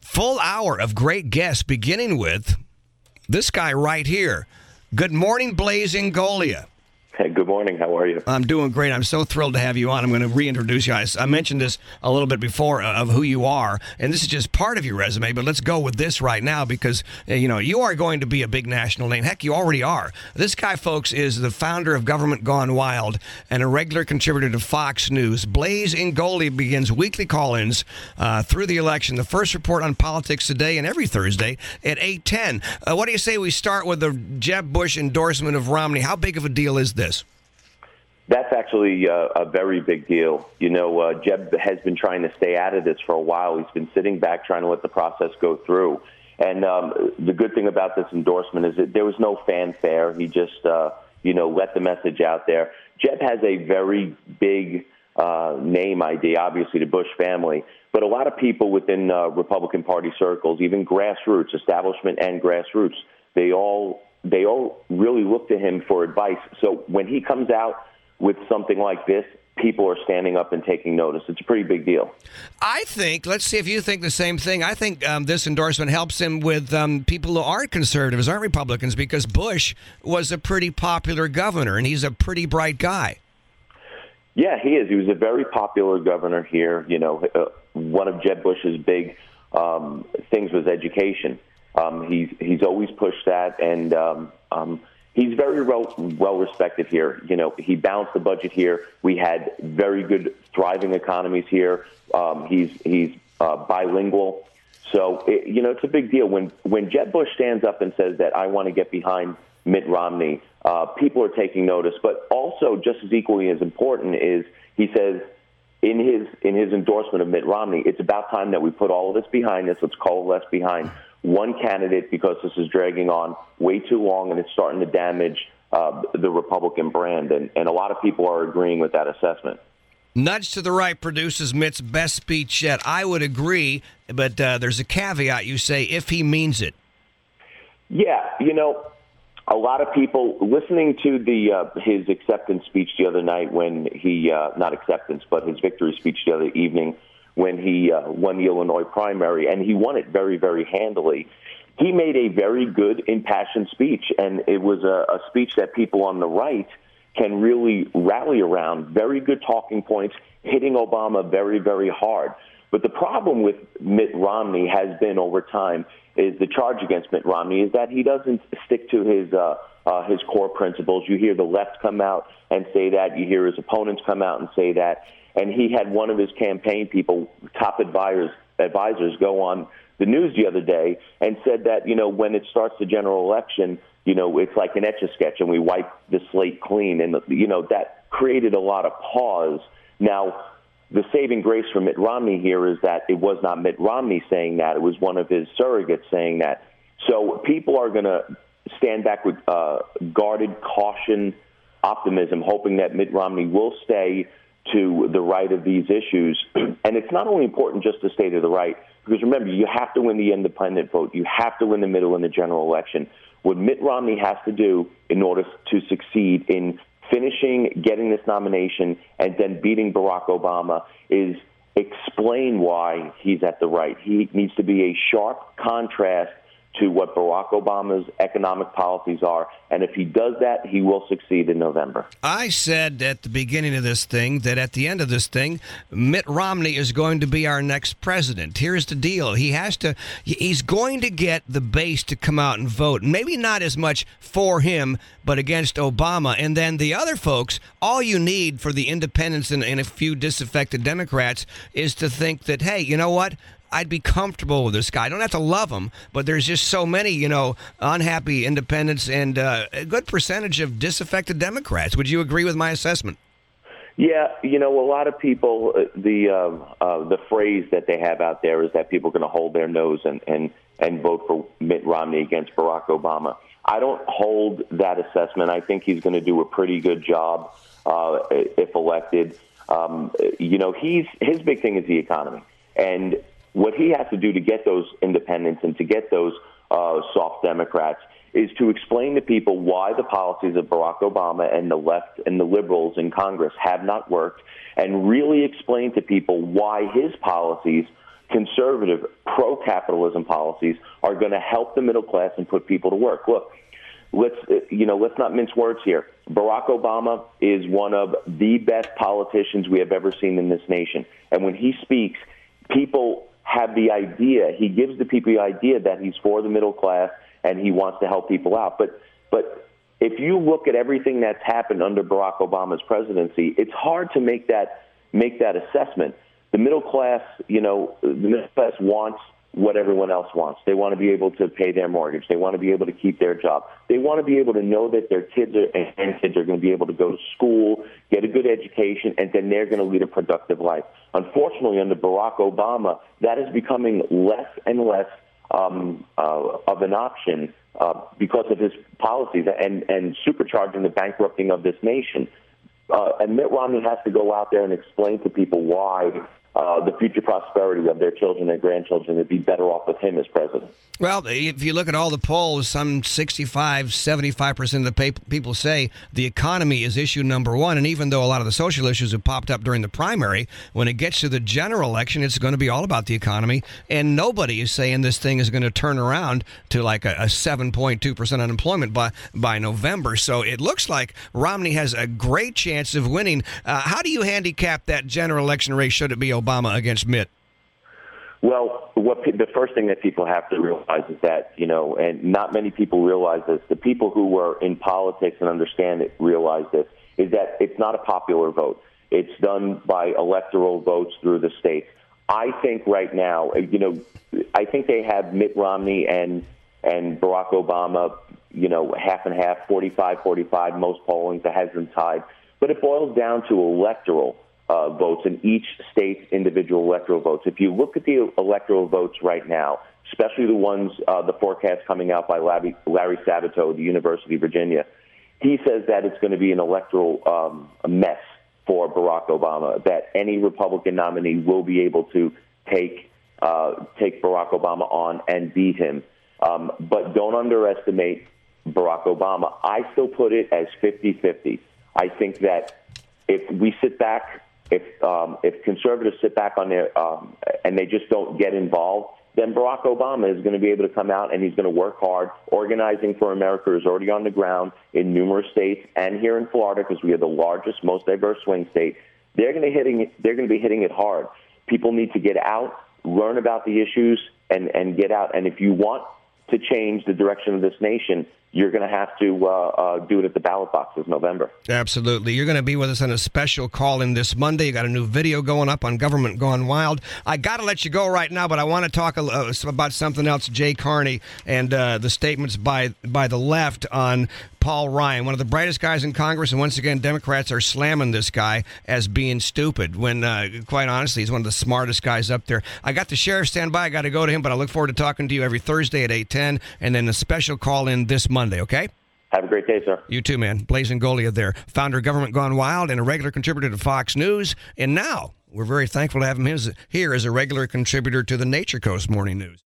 Full hour of great guests, beginning with this guy right here. Good morning, Blaise Ingoglia. Hey, good morning. How are you? I'm doing great. I'm so thrilled to have you on. I'm going to reintroduce you. I mentioned this a little bit before of who you are, and this is just part of your resume, but let's go with this right now because, you are going to be a big national name. Heck, you already are. This guy, folks, is the founder of Government Gone Wild and a regular contributor to Fox News. Blaise Ingoglia begins weekly call-ins through the election. The first report on politics today and every Thursday at 8:10. What do you say we start with the Jeb Bush endorsement of Romney? How big of a deal is this? That's actually a very big deal. Jeb has been trying to stay out of this for a while. He's been sitting back trying to let the process go through. And the good thing about this endorsement is that there was no fanfare. He just, let the message out there. Jeb has a very big name ID, obviously, the Bush family. But a lot of people within Republican Party circles, even grassroots, establishment and grassroots, they all really look to him for advice. So when he comes out with something like this, people are standing up and taking notice. It's a pretty big deal. I think, let's see if you think the same thing. I think this endorsement helps him with people who aren't conservatives, aren't Republicans, because Bush was a pretty popular governor, and he's a pretty bright guy. Yeah, he is. He was a very popular governor here. One of Jeb Bush's big things was education. He's always pushed that, and he's very well respected here. He balanced the budget here. We had very good, thriving economies here. He's bilingual. So, it's a big deal. When Jeb Bush stands up and says that I want to get behind Mitt Romney, people are taking notice. But also, just as equally as important is he says in his endorsement of Mitt Romney, it's about time that we put all of this behind us. Let's coalesce behind one candidate because this is dragging on way too long and it's starting to damage the Republican brand. And a lot of people are agreeing with that assessment. Nudge to the right produces Mitt's best speech yet. I would agree, but there's a caveat. You say if he means it. Yeah, a lot of people listening to his acceptance speech the other night when he, not acceptance, but his victory speech the other evening when he won the Illinois primary, and he won it very, very handily. He made a very good, impassioned speech, and it was a speech that people on the right can really rally around. Very good talking points, hitting Obama very, very hard. But the problem with Mitt Romney has been over time is the charge against Mitt Romney is that he doesn't stick to his core principles. You hear the left come out and say that. You hear his opponents come out and say that. And he had one of his campaign people, top advisors, go on the news the other day and said that, when it starts the general election, it's like an Etch-a-Sketch and we wipe the slate clean. And, that created a lot of pause. Now, the saving grace for Mitt Romney here is that it was not Mitt Romney saying that. It was one of his surrogates saying that. So people are going to stand back with guarded caution, optimism, hoping that Mitt Romney will stay to the right of these issues. And it's not only important just to stay to the right, because remember, you have to win the independent vote. You have to win the middle in the general election. What Mitt Romney has to do in order to succeed in finishing, getting this nomination, and then beating Barack Obama is explain why he's at the right. He needs to be a sharp contrast to what Barack Obama's economic policies are. And if he does that, he will succeed in November. I said at the beginning of this thing that at the end of this thing, Mitt Romney is going to be our next president. Here's the deal. He's going to get the base to come out and vote. Maybe not as much for him, but against Obama. And then the other folks, all you need for the independents and a few disaffected Democrats is to think that, hey, you know what? I'd be comfortable with this guy. I don't have to love him, but there's just so many, unhappy independents and a good percentage of disaffected Democrats. Would you agree with my assessment? Yeah, a lot of people, the phrase that they have out there is that people are going to hold their nose and vote for Mitt Romney against Barack Obama. I don't hold that assessment. I think he's going to do a pretty good job if elected. His big thing is the economy. And what he has to do to get those independents and to get those soft Democrats is to explain to people why the policies of Barack Obama and the left and the liberals in Congress have not worked, and really explain to people why his policies conservative, pro-capitalism policies are going to help the middle class and put people to work. Look, let's not mince words here. Barack Obama is one of the best politicians we have ever seen in this nation. And when he speaks, people have the idea, he gives the people the idea that he's for the middle class and he wants to help people out. But if you look at everything that's happened under Barack Obama's presidency, it's hard to make that assessment. The middle class, wants what everyone else wants. They want to be able to pay their mortgage. They want to be able to keep their job. They want to be able to know that their kids are going to be able to go to school, get a good education, and then they're going to lead a productive life. Unfortunately, under Barack Obama, that is becoming less and less of an option because of his policies and supercharging the bankrupting of this nation. And Mitt Romney has to go out there and explain to people why the future prosperity of their children and grandchildren would be better off with him as president. Well, if you look at all the polls, some 65, 75% of the people say the economy is issue number one. And even though a lot of the social issues have popped up during the primary, when it gets to the general election, it's going to be all about the economy. And nobody is saying this thing is going to turn around to like a 7.2% unemployment by November. So it looks like Romney has a great chance of winning. How do you handicap that general election race should it be Obama against Mitt? Well, the first thing that people have to realize is that, and not many people realize this, the people who are in politics and understand it realize this, is that it's not a popular vote. It's done by electoral votes through the states. I think right now, I think they have Mitt Romney and Barack Obama, half and half, 45-45, most polling that has them tied. But it boils down to electoral votes in each state's individual electoral votes. If you look at the electoral votes right now, especially the ones, the forecast coming out by Larry Sabato, the University of Virginia, he says that it's going to be an electoral mess for Barack Obama, that any Republican nominee will be able to take Barack Obama on and beat him. But don't underestimate Barack Obama. I still put it as 50-50. I think that if we sit back, if conservatives sit back on their and they just don't get involved, then Barack Obama is going to be able to come out and he's going to work hard. Organizing for America is already on the ground in numerous states and here in Florida because we are the largest, most diverse swing state. They're going to be hitting it hard. People need to get out, learn about the issues, and get out. And if you want to change the direction of this nation, you're going to have to do it at the ballot box this November. Absolutely. You're going to be with us on a special call-in this Monday. You got a new video going up on Government Gone Wild. I got to let you go right now, but I want to talk about something else, Jay Carney, and the statements by the left on Paul Ryan, one of the brightest guys in Congress, and once again, Democrats are slamming this guy as being stupid, when, quite honestly, he's one of the smartest guys up there. I got the sheriff stand by. I got to go to him, but I look forward to talking to you every Thursday at 8:10, and then a special call-in this Monday, okay? Have a great day, sir. You too, man. Blazing Golia there, founder of Government Gone Wild and a regular contributor to Fox News. And now we're very thankful to have him here as a regular contributor to the Nature Coast Morning News.